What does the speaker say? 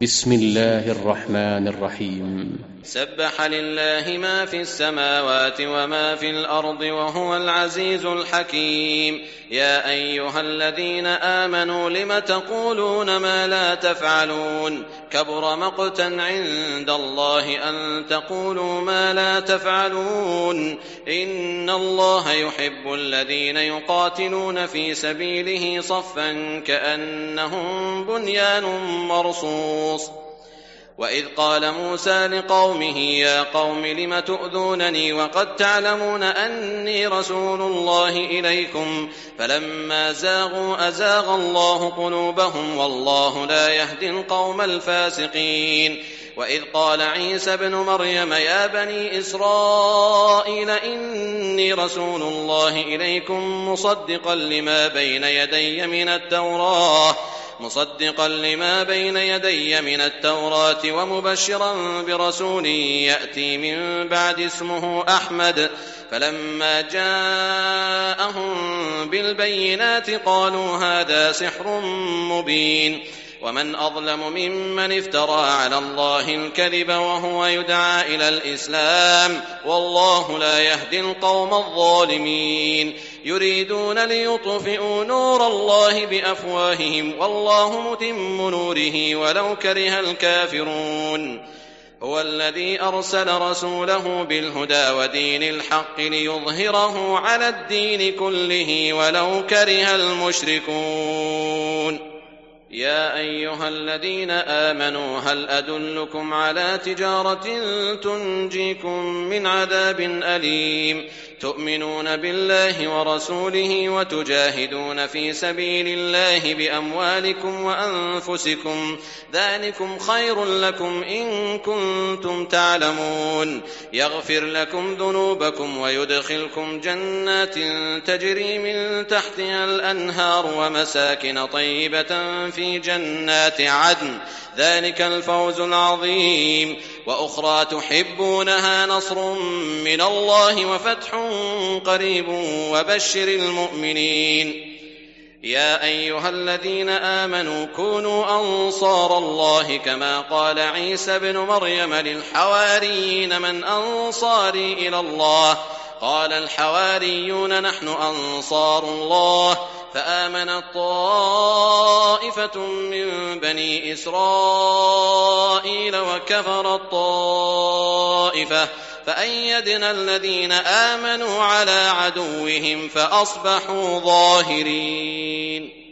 بسم الله الرحمن الرحيم. سبح لله ما في السماوات وما في الأرض وهو العزيز الحكيم. يا أيها الذين آمنوا لم تقولون ما لا تفعلون كبر مقتا عند الله أن تقولوا ما لا تفعلون. إن الله يحب الذين يقاتلون في سبيله صفا كأنهم بنيان مرصوص. وإذ قال موسى لقومه يا قوم لم تؤذونني وقد تعلمون أني رسول الله إليكم فلما زاغوا أزاغ الله قلوبهم والله لا يهدي القوم الفاسقين. وإذ قال عيسى ابن مريم يا بني إسرائيل إني رسول الله إليكم مصدقا لما بين يدي من التوراة ومبشرا برسول يأتي من بعد اسمه أحمد. فلما جاءهم بالبينات قالوا هذا سحر مبين. ومن أظلم ممن افترى على الله الكذب وهو يدعى إلى الإسلام والله لا يهدي القوم الظالمين. يريدون ليطفئوا نور الله بأفواههم والله متم نوره ولو كره الكافرون. هو الذي أرسل رسوله بالهدى ودين الحق ليظهره على الدين كله ولو كره المشركون. يا أيها الذين آمنوا هل أدلكم على تجارة تنجيكم من عذاب أليم تؤمنون بالله ورسوله وتجاهدون في سبيل الله بأموالكم وأنفسكم ذلكم خير لكم إن كنتم تعلمون. يغفر لكم ذنوبكم ويدخلكم جنات تجري من تحتها الأنهار ومساكن طيبة في جنات عدن ذلك الفوز العظيم. وأخرى تحبونها نصر من الله وفتح قريب وبشر المؤمنين. يا أيها الذين آمنوا كونوا أنصار الله كما قال عيسى ابن مريم للحواريين من أنصاري إلى الله قال الحواريون نحن أنصار الله. فآمنت طائفة من بني إسرائيل وكفرت طائفة فأيدنا الذين آمنوا على عدوهم فأصبحوا ظاهرين.